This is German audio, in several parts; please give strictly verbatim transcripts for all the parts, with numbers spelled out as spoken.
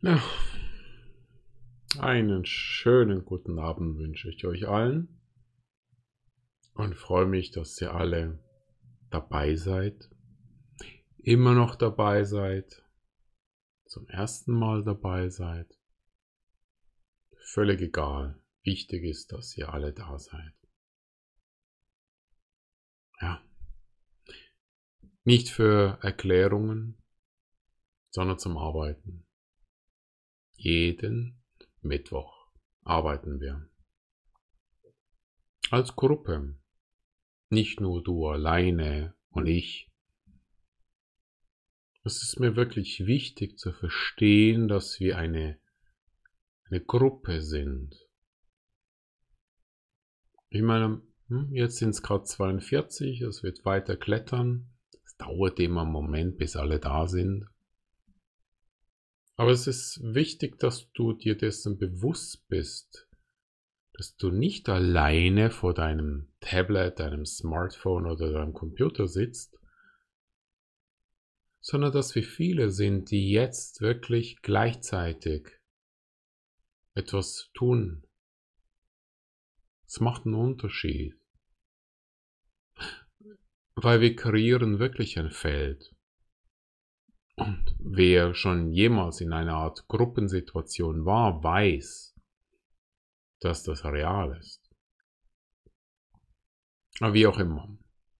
Ja, einen schönen guten Abend wünsche ich euch allen und freue mich, dass ihr alle dabei seid, immer noch dabei seid, zum ersten Mal dabei seid. Völlig egal. Wichtig ist, dass ihr alle da seid. Ja, nicht für Erklärungen, sondern zum Arbeiten. Jeden Mittwoch arbeiten wir. Als Gruppe. Nicht nur du alleine und ich. Es ist mir wirklich wichtig zu verstehen, dass wir eine, eine Gruppe sind. Ich meine, jetzt sind es gerade zweiundvierzig, es wird weiter klettern. Es dauert immer einen Moment, bis alle da sind. Aber es ist wichtig, dass du dir dessen bewusst bist, dass du nicht alleine vor deinem Tablet, deinem Smartphone oder deinem Computer sitzt, sondern dass wir viele sind, die jetzt wirklich gleichzeitig etwas tun. Es macht einen Unterschied, weil wir kreieren wirklich ein Feld. Und wer schon jemals in einer Art Gruppensituation war, weiß, dass das real ist. Aber wie auch immer.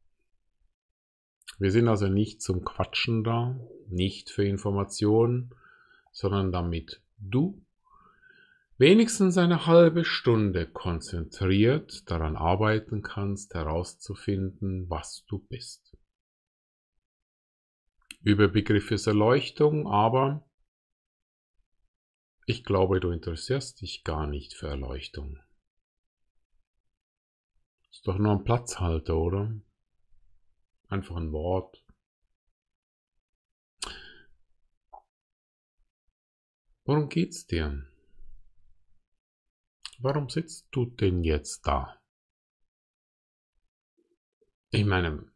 Wir sind also nicht zum Quatschen da, nicht für Informationen, sondern damit du wenigstens eine halbe Stunde konzentriert daran arbeiten kannst, herauszufinden, was du bist. Überbegriff ist Erleuchtung, aber ich glaube, du interessierst dich gar nicht für Erleuchtung. Ist doch nur ein Platzhalter, oder? Einfach ein Wort. Worum geht's dir? Warum sitzt du denn jetzt da? Ich meine,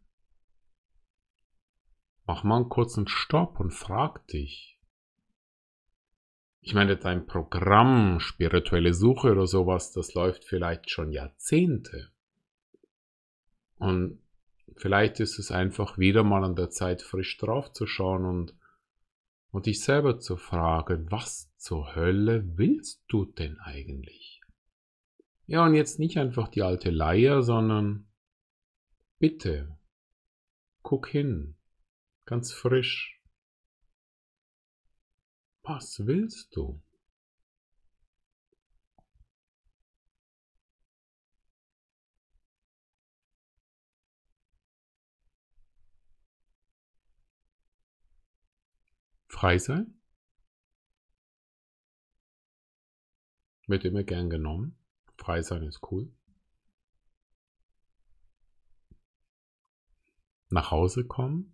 mach mal einen kurzen Stopp und frag dich. Ich meine, dein Programm, spirituelle Suche oder sowas, das läuft vielleicht schon Jahrzehnte. Und vielleicht ist es einfach wieder mal an der Zeit, frisch draufzuschauen und, und dich selber zu fragen, was zur Hölle willst du denn eigentlich? Ja, und jetzt nicht einfach die alte Leier, sondern bitte, guck hin, ganz frisch. Was willst du? Frei sein? Wird immer gern genommen. Frei sein ist cool. Nach Hause kommen?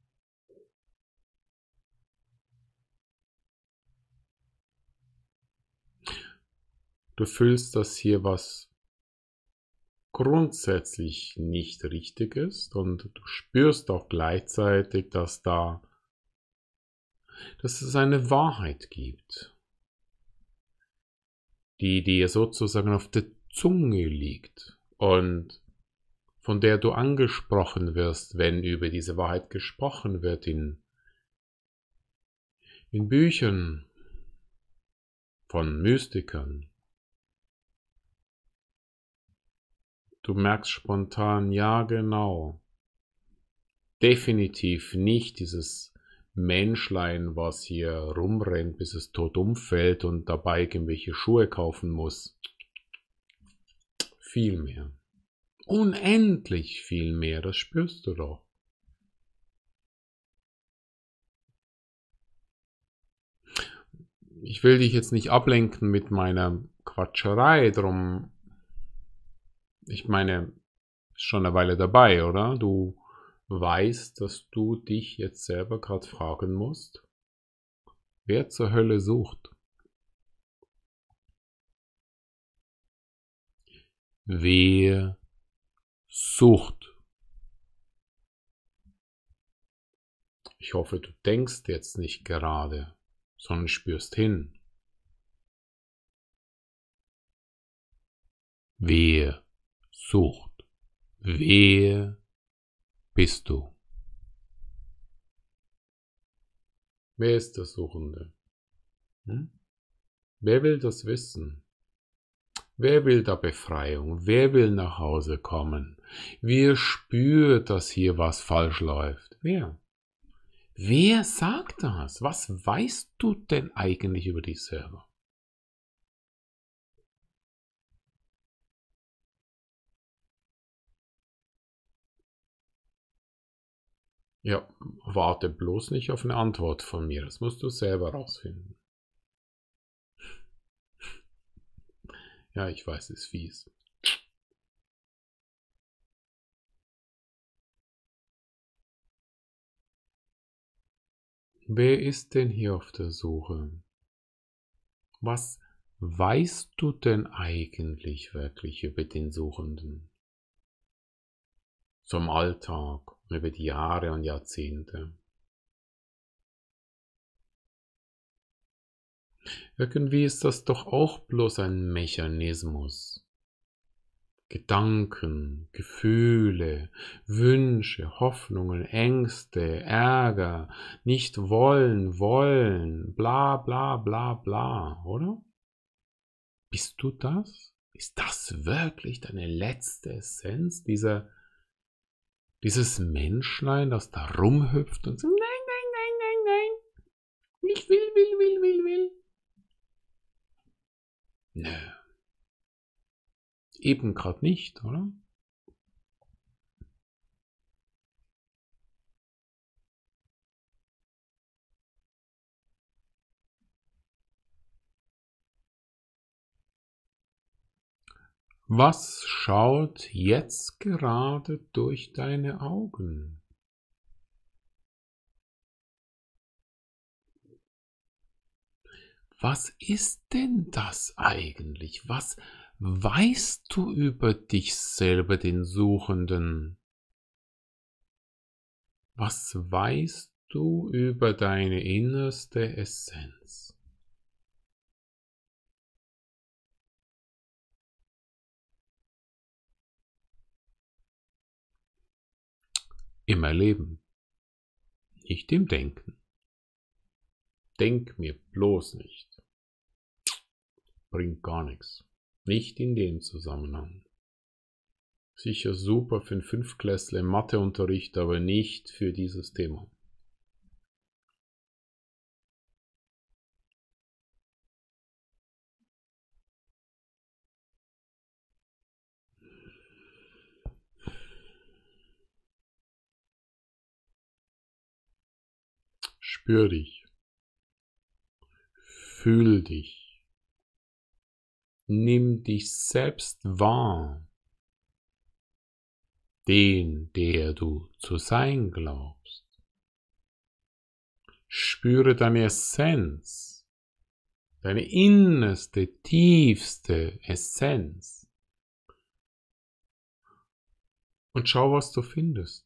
Du fühlst, dass hier was grundsätzlich nicht richtig ist und du spürst auch gleichzeitig, dass da, dass es eine Wahrheit gibt, die dir sozusagen auf der Zunge liegt und von der du angesprochen wirst, wenn über diese Wahrheit gesprochen wird in, in Büchern von Mystikern. Du merkst spontan, ja genau, definitiv nicht dieses Menschlein, was hier rumrennt, bis es tot umfällt und dabei irgendwelche Schuhe kaufen muss. Viel mehr. Unendlich viel mehr, das spürst du doch. Ich will dich jetzt nicht ablenken mit meiner Quatscherei, drum, ich meine, ist schon eine Weile dabei, oder? Du weißt, dass du dich jetzt selber gerade fragen musst, wer zur Hölle sucht? Wer sucht? Ich hoffe, du denkst jetzt nicht gerade, sondern spürst hin. Wer sucht? Wer bist du? Wer ist der Suchende? Hm? Wer will das wissen? Wer will da Befreiung? Wer will nach Hause kommen? Wer spürt, dass hier was falsch läuft? Wer? Wer sagt das? Was weißt du denn eigentlich über dich selber? Ja, warte bloß nicht auf eine Antwort von mir. Das musst du selber rausfinden. Ja, ich weiß, es ist fies. Wer ist denn hier auf der Suche? Was weißt du denn eigentlich wirklich über den Suchenden? So im Alltag, über die Jahre und Jahrzehnte. Irgendwie ist das doch auch bloß ein Mechanismus. Gedanken, Gefühle, Wünsche, Hoffnungen, Ängste, Ärger, nicht wollen, wollen, bla bla bla bla, oder? Bist du das? Ist das wirklich deine letzte Essenz, dieser, dieses Menschlein, das da rumhüpft und so, nein, nein, nein, nein, nein, ich will, will, will, will, will. Nö. Eben gerade nicht, oder? Was schaut jetzt gerade durch deine Augen? Was ist denn das eigentlich? Was weißt du über dich selber, den Suchenden? Was weißt du über deine innerste Essenz? Im Erleben, nicht im Denken. Denk mir bloß nicht. Bringt gar nichts. Nicht in dem Zusammenhang. Sicher super für einen Fünftklässler im Matheunterricht, aber nicht für dieses Thema. Spür dich. Fühl dich. Nimm dich selbst wahr. Den, der du zu sein glaubst. Spüre deine Essenz. Deine innerste, tiefste Essenz. Und schau, was du findest.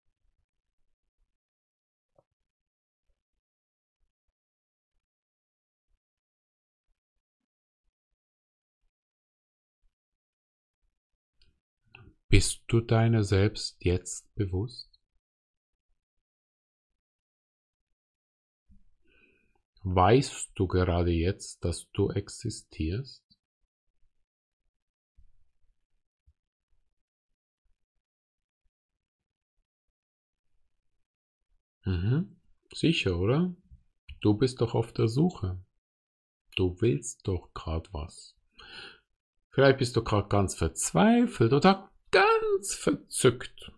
Bist du deiner selbst jetzt bewusst? Weißt du gerade jetzt, dass du existierst? Mhm. Sicher, oder? Du bist doch auf der Suche. Du willst doch gerade was. Vielleicht bist du gerade ganz verzweifelt oder ganz verzückt.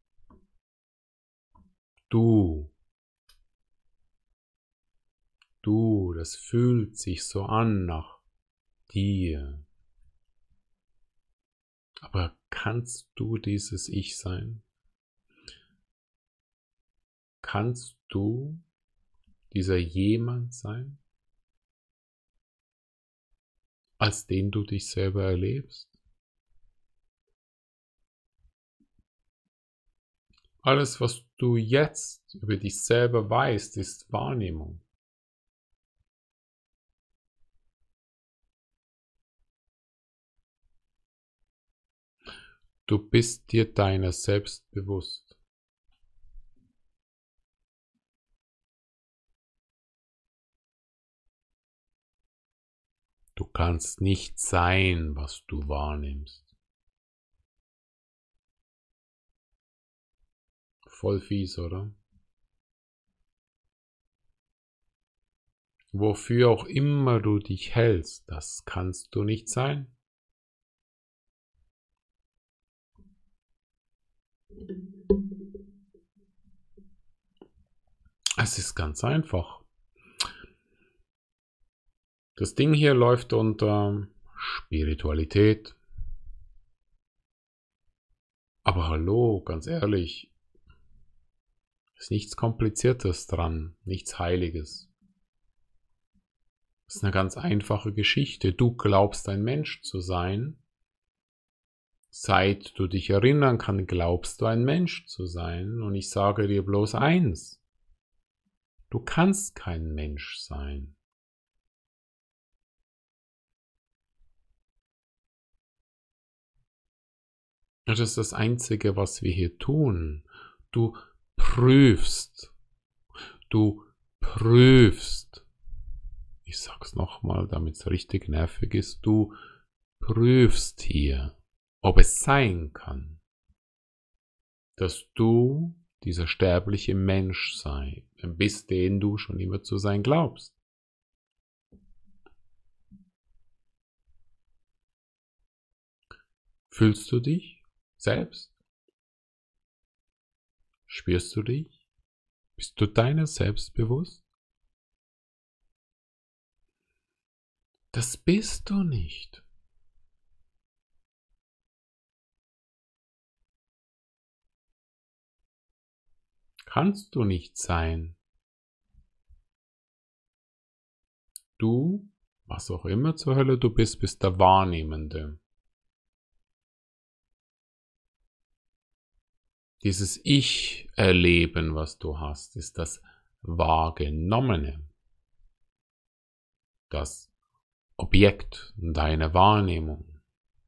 Du, du, das fühlt sich so an nach dir. Aber kannst du dieses Ich sein? Kannst du dieser jemand sein, als den du dich selber erlebst? Alles, was du jetzt über dich selber weißt, ist Wahrnehmung. Du bist dir deiner selbst bewusst. Du kannst nicht sein, was du wahrnimmst. Voll fies, oder? Wofür auch immer du dich hältst, das kannst du nicht sein. Es ist ganz einfach. Das Ding hier läuft unter Spiritualität. Aber hallo, ganz ehrlich, ist nichts Kompliziertes dran, nichts Heiliges. Das ist eine ganz einfache Geschichte. Du glaubst, ein Mensch zu sein. Seit du dich erinnern kannst, glaubst du, ein Mensch zu sein. Und ich sage dir bloß eins. Du kannst kein Mensch sein. Das ist das Einzige, was wir hier tun. Du prüfst. Du prüfst. Ich sag's nochmal, damit es richtig nervig ist. Du prüfst hier, ob es sein kann, dass du dieser sterbliche Mensch sei, bist, den du schon immer zu sein glaubst. Fühlst du dich selbst? Spürst du dich? Bist du deiner selbst bewusst? Das bist du nicht. Kannst du nicht sein. Du, was auch immer zur Hölle du bist, bist der Wahrnehmende. Dieses Ich-Erleben, was du hast, ist das Wahrgenommene. Das Objekt deiner Wahrnehmung.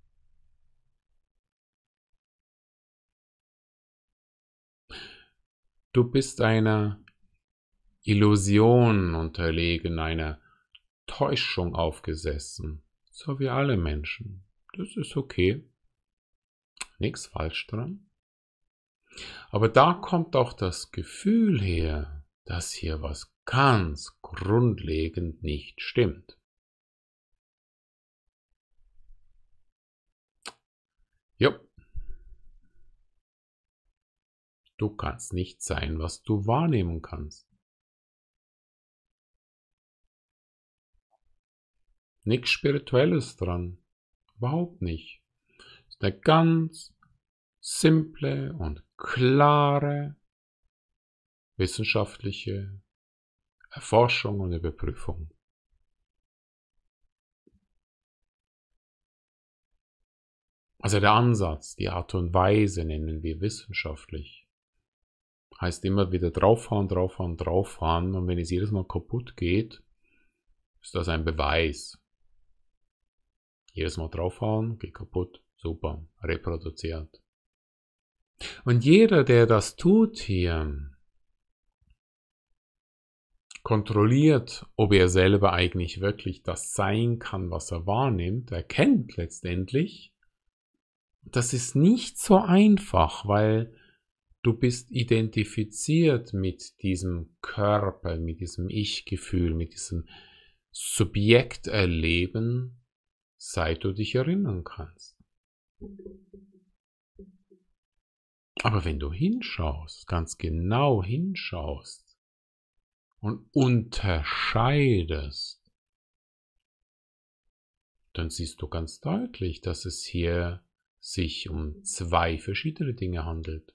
Du bist einer Illusion unterlegen, einer Täuschung aufgesessen, so wie alle Menschen. Das ist okay. Nichts falsch dran. Aber da kommt auch das Gefühl her, dass hier was ganz grundlegend nicht stimmt. Jo. Du kannst nicht sein, was du wahrnehmen kannst. Nichts Spirituelles dran. Überhaupt nicht. Es ist eine ganz simple und klare wissenschaftliche Erforschung und Überprüfung. Also der Ansatz, die Art und Weise nennen wir wissenschaftlich. Heißt immer wieder draufhauen, draufhauen, draufhauen, und wenn es jedes Mal kaputt geht, ist das ein Beweis. Jedes Mal draufhauen, geht kaputt, super, reproduziert. Und jeder, der das tut hier, kontrolliert, ob er selber eigentlich wirklich das sein kann, was er wahrnimmt, erkennt letztendlich, das ist nicht so einfach, weil du bist identifiziert mit diesem Körper, mit diesem Ich-Gefühl, mit diesem Subjekterleben, seit du dich erinnern kannst. Aber wenn du hinschaust, ganz genau hinschaust und unterscheidest, dann siehst du ganz deutlich, dass es hier sich um zwei verschiedene Dinge handelt.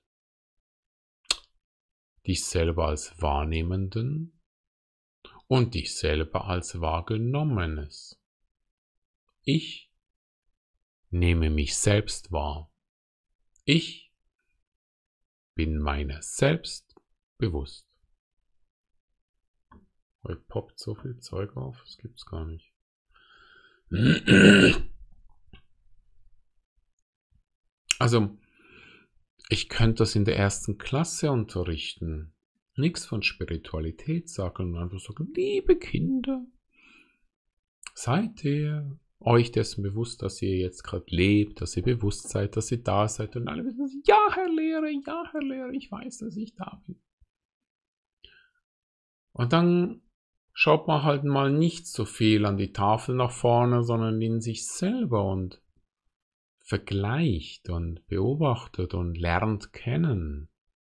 Dich selber als Wahrnehmenden und dich selber als Wahrgenommenes. Ich nehme mich selbst wahr. Ich bin meiner selbst bewusst. Heute poppt so viel Zeug auf, das gibt's gar nicht. Also, ich könnte das in der ersten Klasse unterrichten. Nichts von Spiritualität sagen und einfach sagen, liebe Kinder, seid ihr euch dessen bewusst, dass ihr jetzt gerade lebt, dass ihr bewusst seid, dass ihr da seid und alle wissen, ja, Herr Lehrer, ja, Herr Lehrer, ich weiß, dass ich da bin. Und dann schaut man halt mal nicht so viel an die Tafel nach vorne, sondern in sich selber und vergleicht und beobachtet und lernt kennen.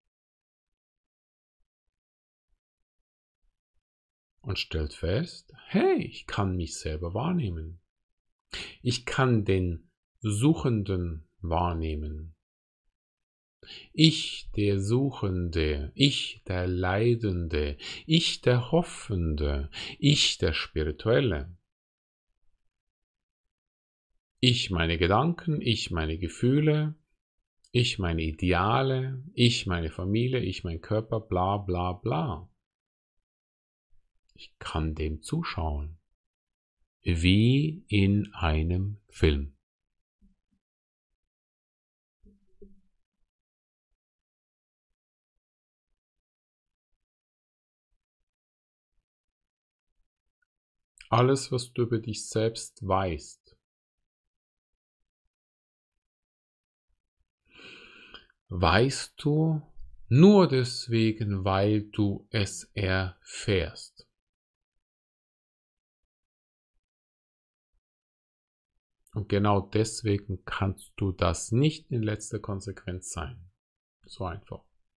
Und stellt fest, hey, ich kann mich selber wahrnehmen. Ich kann den Suchenden wahrnehmen. Ich, der Suchende, ich, der Leidende, ich, der Hoffende, ich, der Spirituelle. Ich, meine Gedanken, ich, meine Gefühle, ich, meine Ideale, ich, meine Familie, ich, mein Körper, bla bla bla. Ich kann dem zuschauen. Wie in einem Film. Alles, was du über dich selbst weißt, weißt du nur deswegen, weil du es erfährst. Und genau deswegen kannst du das nicht in letzter Konsequenz sein. So einfach.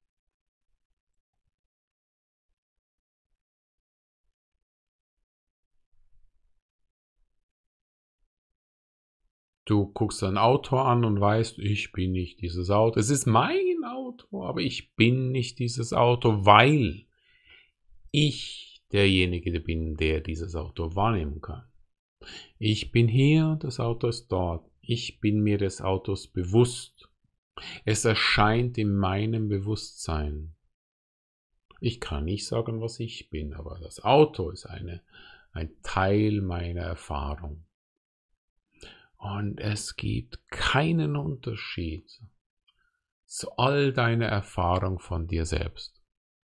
Du guckst ein Auto an und weißt, ich bin nicht dieses Auto. Es ist mein Auto, aber ich bin nicht dieses Auto, weil ich derjenige bin, der dieses Auto wahrnehmen kann. Ich bin hier, das Auto ist dort. Ich bin mir des Autos bewusst. Es erscheint in meinem Bewusstsein. Ich kann nicht sagen, was ich bin, aber das Auto ist eine, ein Teil meiner Erfahrung. Und es gibt keinen Unterschied zu all deiner Erfahrung von dir selbst.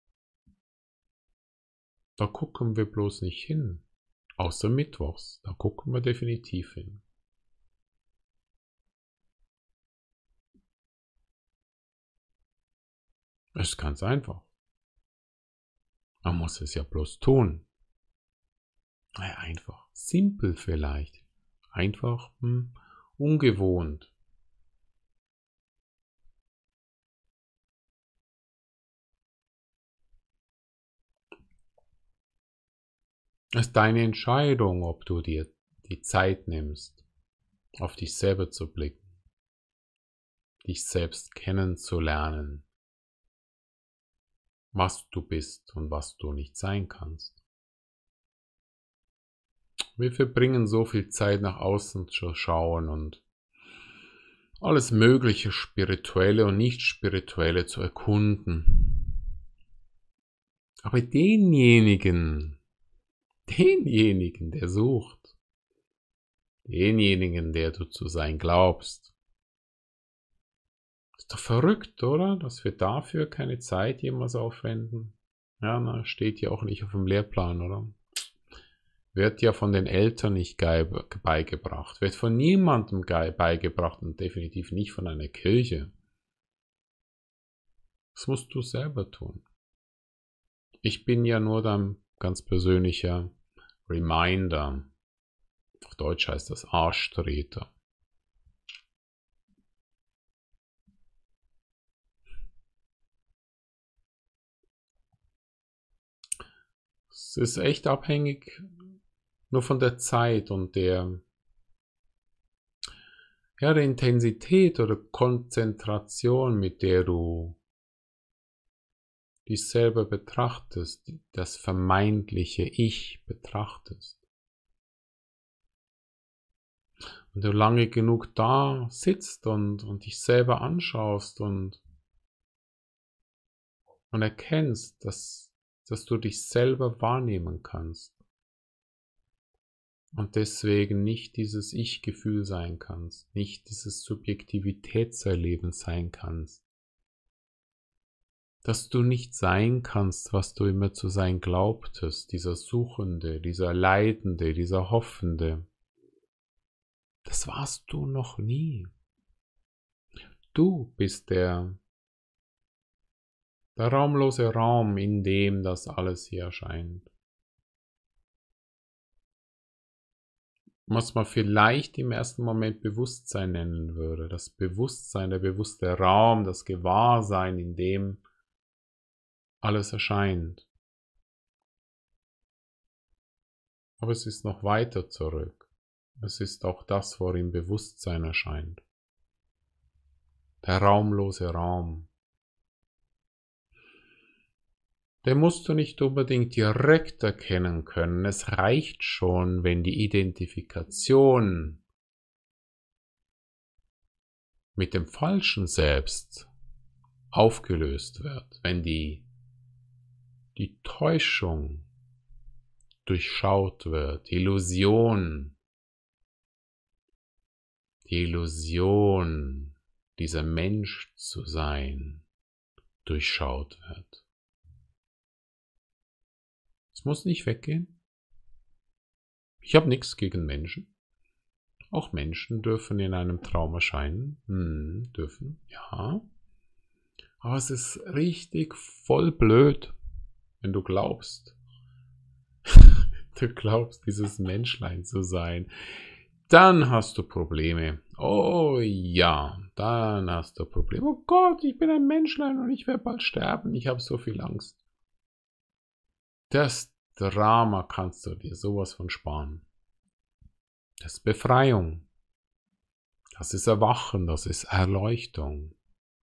Da gucken wir bloß nicht hin. Außer mittwochs, da gucken wir definitiv hin. Es ist ganz einfach. Man muss es ja bloß tun. Naja, einfach. Simpel vielleicht. Einfach hm, ungewohnt. Es ist deine Entscheidung, ob du dir die Zeit nimmst, auf dich selber zu blicken, dich selbst kennenzulernen, was du bist und was du nicht sein kannst. Wir verbringen so viel Zeit nach außen zu schauen und alles mögliche Spirituelle und Nicht-Spirituelle zu erkunden. Aber denjenigen, denjenigen, der sucht, denjenigen, der du zu sein glaubst, ist doch verrückt, oder? Dass wir dafür keine Zeit jemals aufwenden. Ja, na, steht ja auch nicht auf dem Lehrplan, oder? Wird ja von den Eltern nicht beigebracht, wird von niemandem beigebracht und definitiv nicht von einer Kirche. Das musst du selber tun. Ich bin ja nur dein ganz persönlicher Reminder. Auf Deutsch heißt das Arschtreter. Es ist echt abhängig nur von der Zeit und der, ja, der Intensität oder Konzentration, mit der du dich selber betrachtest, das vermeintliche Ich betrachtest. Wenn du lange genug da sitzt und, und dich selber anschaust und, und erkennst, dass, dass du dich selber wahrnehmen kannst, und deswegen nicht dieses Ich-Gefühl sein kannst, nicht dieses Subjektivitätserleben sein kannst, dass du nicht sein kannst, was du immer zu sein glaubtest, dieser Suchende, dieser Leidende, dieser Hoffende. Das warst du noch nie. Du bist der, der raumlose Raum, in dem das alles hier erscheint. Was man vielleicht im ersten Moment Bewusstsein nennen würde. Das Bewusstsein, der bewusste Raum, das Gewahrsein, in dem alles erscheint. Aber es ist noch weiter zurück. Es ist auch das, worin Bewusstsein erscheint. Der raumlose Raum. Den musst du nicht unbedingt direkt erkennen können. Es reicht schon, wenn die Identifikation mit dem falschen Selbst aufgelöst wird, wenn die, die Täuschung durchschaut wird, die Illusion, die Illusion, dieser Mensch zu sein, durchschaut wird. Es muss nicht weggehen. Ich habe nichts gegen Menschen. Auch Menschen dürfen in einem Traum erscheinen. Hm, dürfen, ja. Aber es ist richtig voll blöd, wenn du glaubst, du glaubst, dieses Menschlein zu sein. Dann hast du Probleme. Oh ja, dann hast du Probleme. Oh Gott, ich bin ein Menschlein und ich werde bald sterben. Ich habe so viel Angst. Das Drama kannst du dir sowas von sparen. Das ist Befreiung. Das ist Erwachen, das ist Erleuchtung.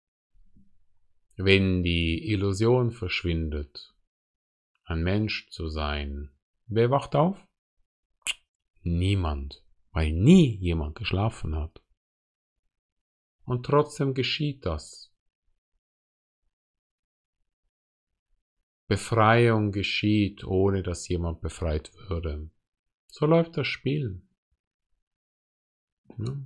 Wenn die Illusion verschwindet, ein Mensch zu sein, wer wacht auf? Niemand, weil nie jemand geschlafen hat. Und trotzdem geschieht das. Befreiung geschieht, ohne dass jemand befreit würde. So läuft das Spiel. Ja.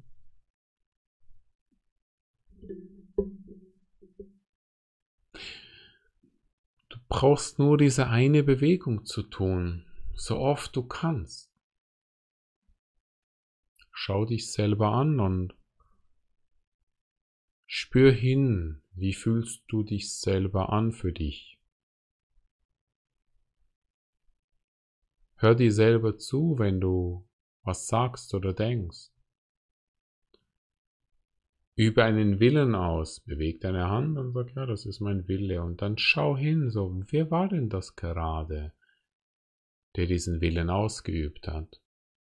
Du brauchst nur diese eine Bewegung zu tun, so oft du kannst. Schau dich selber an und spür hin, wie fühlst du dich selber an für dich. Hör dir selber zu, wenn du was sagst oder denkst. Übe einen Willen aus, beweg deine Hand und sag, ja, das ist mein Wille. Und dann schau hin, so, wer war denn das gerade, der diesen Willen ausgeübt hat?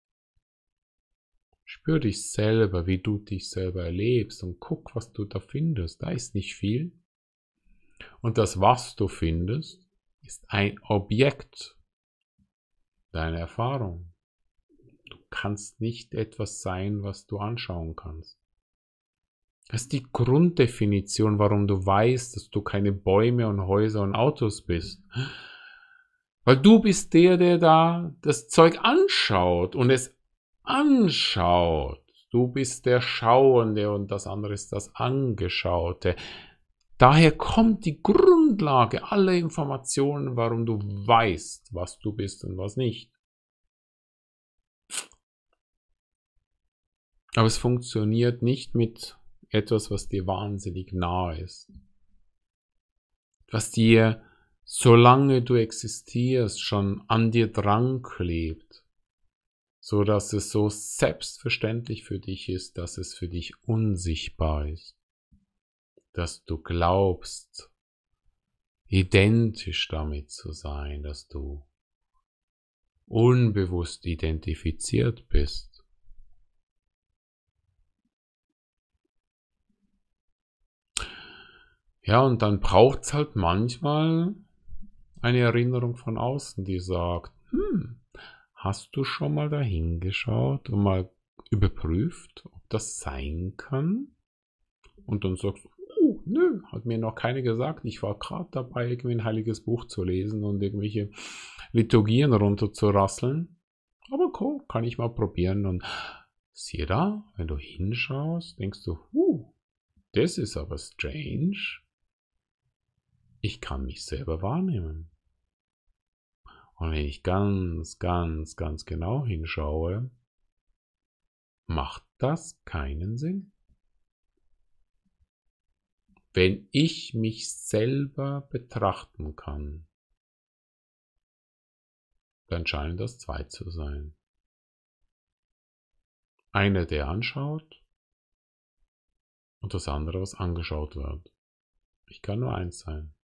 Spür dich selber, wie du dich selber erlebst und guck, was du da findest. Da ist nicht viel. Und das, was du findest, ist ein Objekt deiner Erfahrung. Du kannst nicht etwas sein, was du anschauen kannst. Das ist die Grunddefinition, warum du weißt, dass du keine Bäume und Häuser und Autos bist. Weil du bist der, der da das Zeug anschaut und es anschaut. Du bist der Schauende und das andere ist das Angeschaute. Daher kommt die Grundlage aller Informationen, warum du weißt, was du bist und was nicht. Aber es funktioniert nicht mit etwas, was dir wahnsinnig nahe ist. Was dir, solange du existierst, schon an dir dran klebt. So dass es so selbstverständlich für dich ist, dass es für dich unsichtbar ist. Dass du glaubst, identisch damit zu sein, dass du unbewusst identifiziert bist. Ja, und dann braucht es halt manchmal eine Erinnerung von außen, die sagt, hm, hast du schon mal dahin geschaut und mal überprüft, ob das sein kann? Und dann sagst du, oh, nö, hat mir noch keiner gesagt. Ich war gerade dabei, irgendwie ein heiliges Buch zu lesen und irgendwelche Liturgien runterzurasseln. Aber cool, kann ich mal probieren. Und siehe da, wenn du hinschaust, denkst du, huh, das ist aber strange. Ich kann mich selber wahrnehmen. Und wenn ich ganz, ganz, ganz genau hinschaue, macht das keinen Sinn. Wenn ich mich selber betrachten kann, dann scheinen das zwei zu sein. Einer, der anschaut und das andere, was angeschaut wird. Ich kann nur eins sein.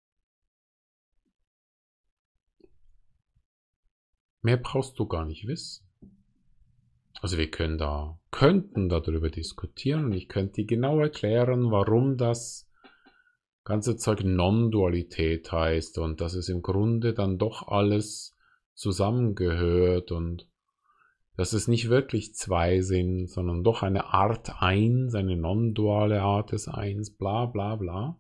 Mehr brauchst du gar nicht wissen. Also wir können da, könnten darüber diskutieren und ich könnte dir genau erklären, warum das ganze Zeug Non-Dualität heißt und dass es im Grunde dann doch alles zusammengehört und dass es nicht wirklich zwei sind, sondern doch eine Art eins, eine non-duale Art des Eins, bla bla bla.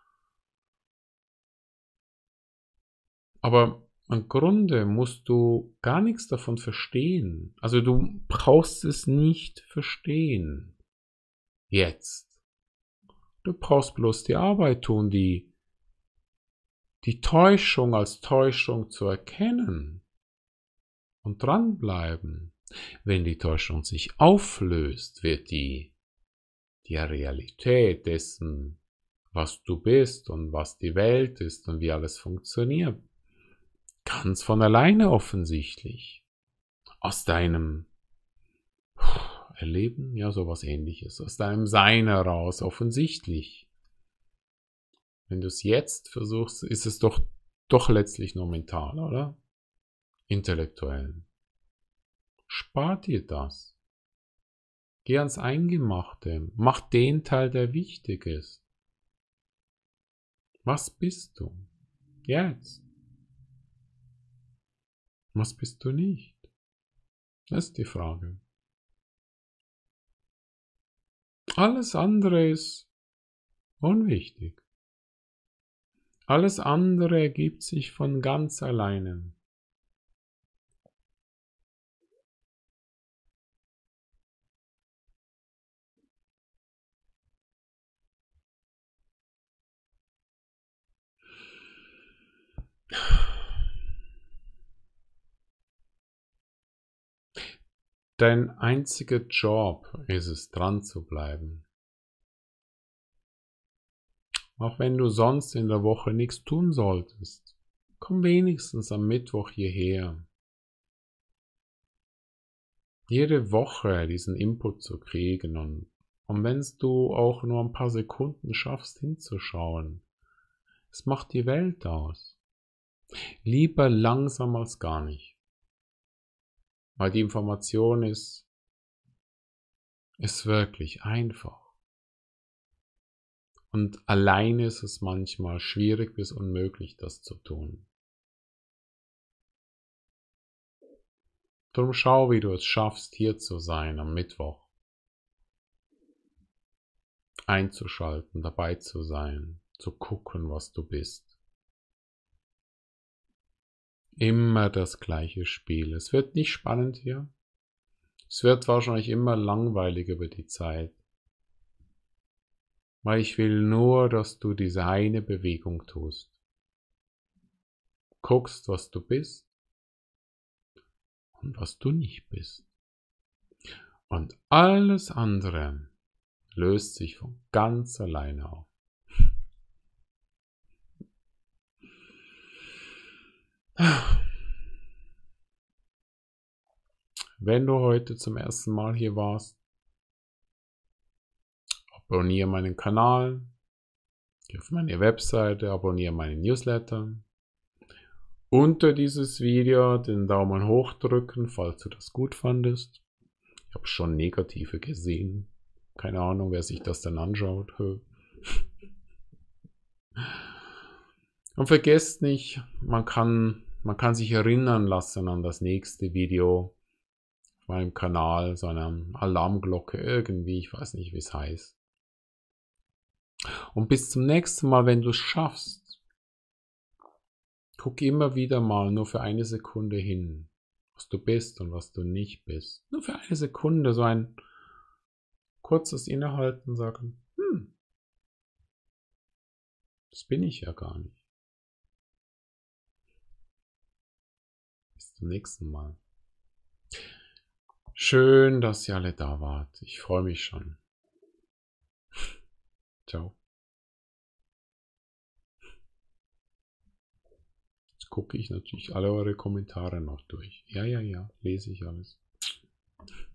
Aber im Grunde musst du gar nichts davon verstehen. Also du brauchst es nicht verstehen. Jetzt. Du brauchst bloß die Arbeit tun, die, die Täuschung als Täuschung zu erkennen und dranbleiben. Wenn die Täuschung sich auflöst, wird die, die Realität dessen, was du bist und was die Welt ist und wie alles funktioniert, ganz von alleine offensichtlich. Aus deinem Erleben, ja, sowas ähnliches, aus deinem Sein heraus offensichtlich. Wenn du es jetzt versuchst, ist es doch, doch letztlich nur mental, oder? Intellektuell. Spar dir das. Geh ans Eingemachte. Mach den Teil, der wichtig ist. Was bist du? Jetzt. Was bist du nicht? Das ist die Frage. Alles andere ist unwichtig. Alles andere ergibt sich von ganz alleine. Dein einziger Job ist es, dran zu bleiben. Auch wenn du sonst in der Woche nichts tun solltest, komm wenigstens am Mittwoch hierher. Jede Woche diesen Input zu kriegen und, und wenn du auch nur ein paar Sekunden schaffst hinzuschauen, es macht die Welt aus. Lieber langsam als gar nicht. Weil die Information ist, ist wirklich einfach. Und alleine ist es manchmal schwierig bis unmöglich, das zu tun. Darum schau, wie du es schaffst, hier zu sein am Mittwoch. Einzuschalten, dabei zu sein, zu gucken, was du bist. Immer das gleiche Spiel. Es wird nicht spannend hier. Es wird wahrscheinlich immer langweilig über die Zeit. Weil ich will nur, dass du diese eine Bewegung tust. Guckst, was du bist und was du nicht bist. Und alles andere löst sich von ganz alleine auf. Wenn du heute zum ersten Mal hier warst, abonniere meinen Kanal, geh auf meine Webseite, abonniere meinen Newsletter. Unter dieses Video den Daumen hoch drücken, falls du das gut fandest. Ich habe schon negative gesehen. Keine Ahnung, wer sich das dann anschaut. Und vergesst nicht, man kann, man kann sich erinnern lassen an das nächste Video auf meinem Kanal, so eine Alarmglocke irgendwie, ich weiß nicht, wie es heißt. Und bis zum nächsten Mal, wenn du es schaffst, guck immer wieder mal nur für eine Sekunde hin. was du bist und was du nicht bist. Nur für eine Sekunde so ein kurzes Innehalten, sagen, hm, das bin ich ja gar nicht. Bis zum nächsten Mal. Schön, dass ihr alle da wart. Ich freue mich schon. Ciao. Jetzt gucke ich natürlich alle eure Kommentare noch durch. Ja, ja, ja, lese ich alles.